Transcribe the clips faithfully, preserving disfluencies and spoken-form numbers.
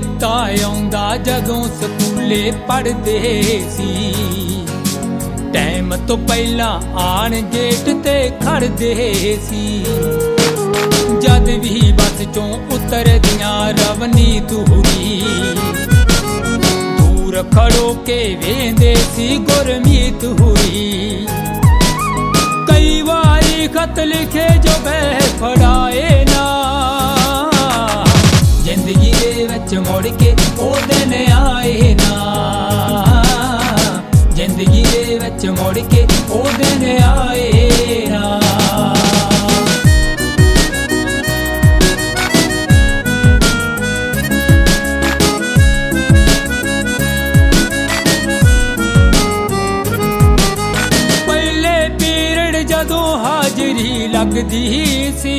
चेता आउंदा जदों स्कूले पढ़दे सी। टाइम तो पहला आन गेट ते खड़दे सी। जद भी बस चों उतरदियां रवनी दूरी, दूर खड़ो के वेंदे सी गुरमीत हुई। कई वारी खत लिखे जो बह फड़ाए ना, जिंदगी दे विच मुड़ के ओ दिन आए ना। जिंदगी दे विच मुड़ के ओ दिन आए ना। पहले पीरियड जदों हाजरी लगदी सी,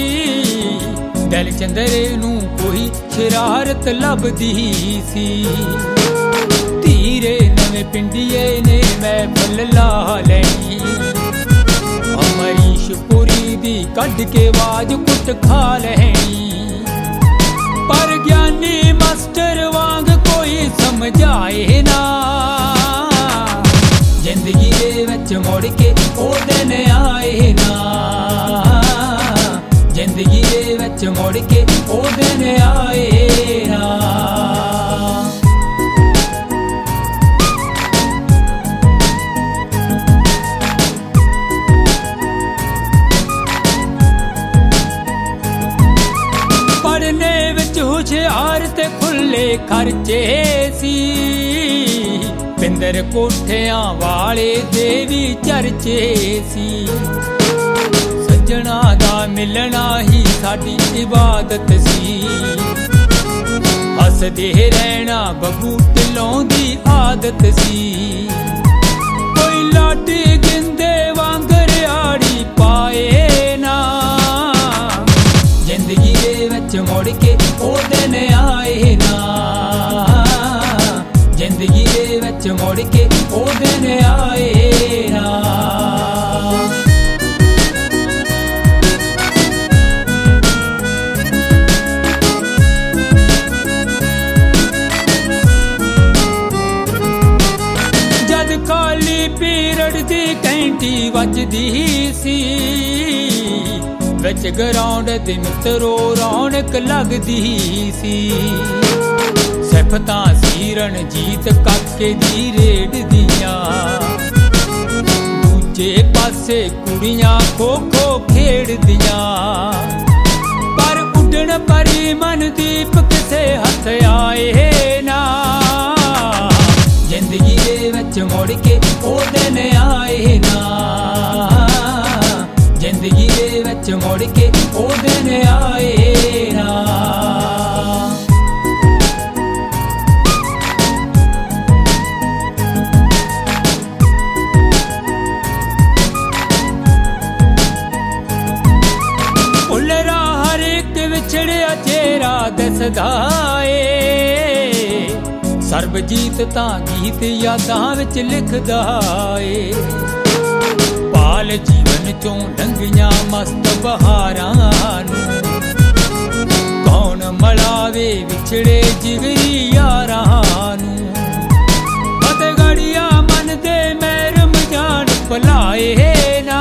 दल चंदरे नूं कोई शरारत लभदी सी। धीरे नवें पिंडिए ने महफल ला लैनी, अमरीशपुरी दी कढ के वाज कुट खा लैनी। पर ज्ञानी मास्टर वांग कोई समझाए ना, जिंदगी दे विच मुड़ के ओ दिन आए ना। जिंदगी दे विच मुड़ के ओ दिन आए ना। पढ़ने विच हुशियार ते खुले खर्चे सी, पिंदर कोठियां वाले दे भी चर्चे सी। सजना दा मिलना ही साडी इबादत सी, हसदे रहना बबू ढिलों दी आदत सी। कोई लाटी गिंदे वांगर आड़ी पाए ना, जिंदगी दे विच मुड़ के ओ दिन आए ना। जिंदगी दे विच मुड़ के ओ दिन आए ना। पीरियड दी घंटी वजदी सी, विच ग्राउंड दे मित्रो रौनक लगदी सी। सिफतां सी रणजीत काके दी रेड दियां, दूजे पासे कुड़ियां खो खो खेड़दियां। पर उड्डण परी मनदीप किसे हथ आए ना, जिंदगी दे विच मुड़ के ओ दिन आए ना। जिंदगी दे विच मुड़ के ओ दिन आए ना। उलरा हर एक विछड़िया चेहरा दसदा ए, सरबजीत तां गीत यादां विच लिखदा ए। पाल जीवन चों लंघियां मस्त बहारां नूं, कौन मलावे विछड़े जिगरी यारां नूं। फतेहगढ़िया मन दे मैरम जान भुलाए ना,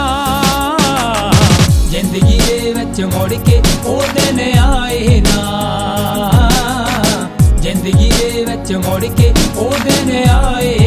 जिंदगी दे विच मुड़ के ओ दिन आए ना। जिंदगी दे विच मुड़ के ओ दिन आए